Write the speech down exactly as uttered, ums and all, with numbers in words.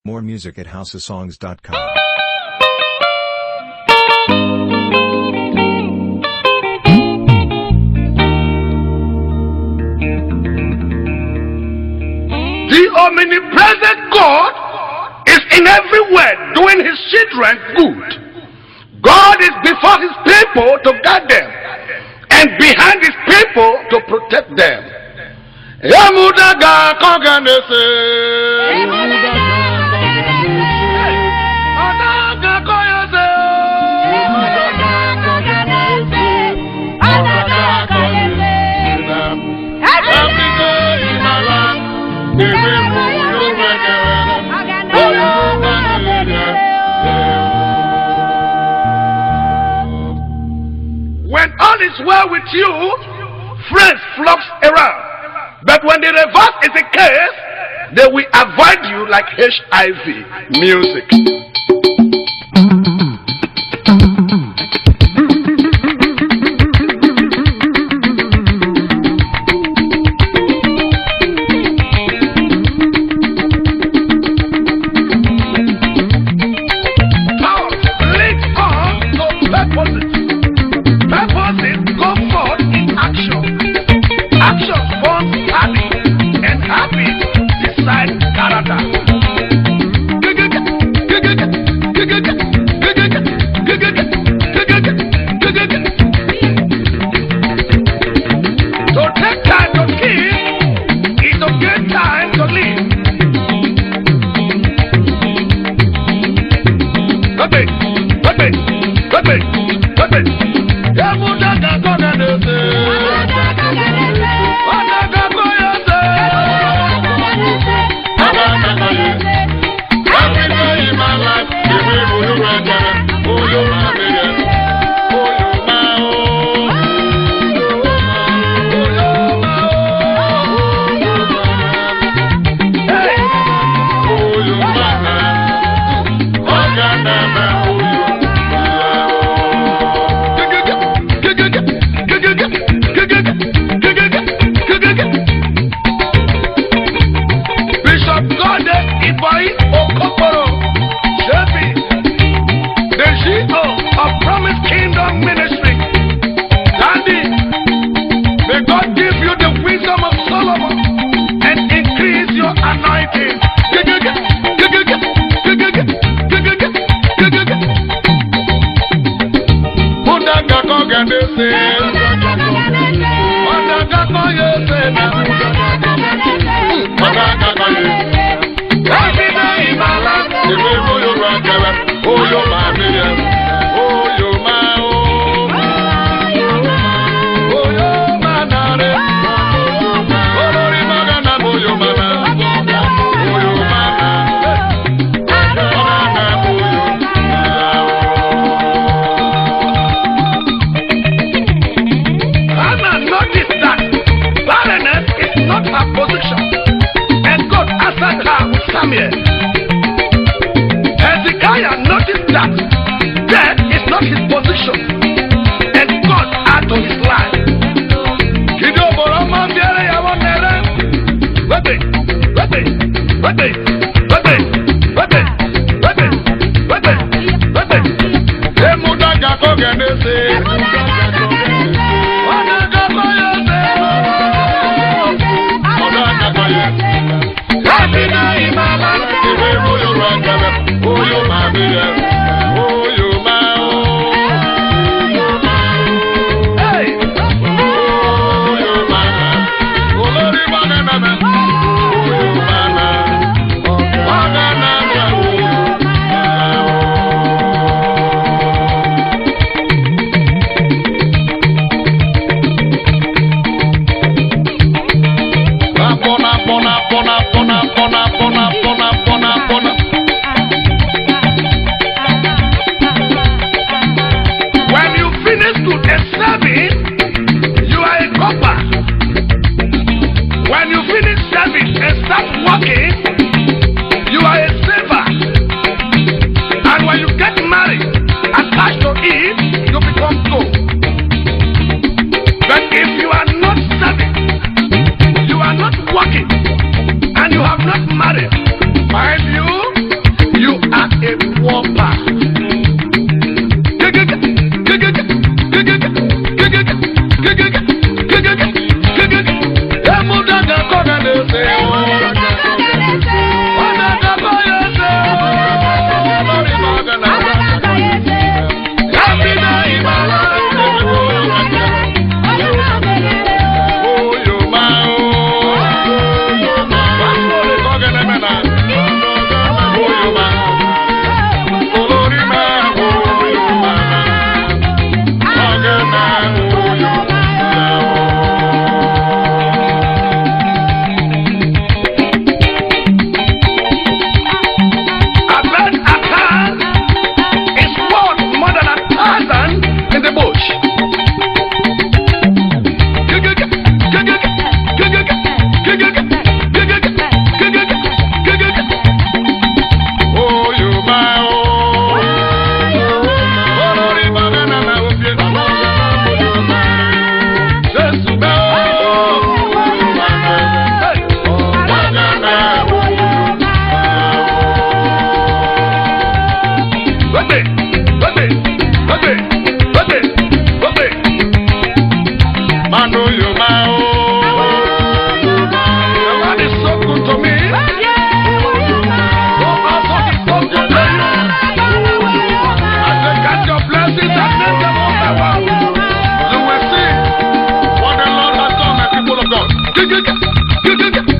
More music at house of songs dot com. The omnipresent God is in everywhere doing his children good. God is before his people to guide them and behind his people to protect them. Emudaga koganese. Odaga koyose. Odaga koyose. Every day in my life, every move you make. When all is well with you, friends flocks around. But when the reverse is the case, they will avoid you like H I V. Music. The Lord is so good to me. Oh, also is so good to you. I say, catch your blessings and name them all the while. You will see what the Lord has done, my people of God.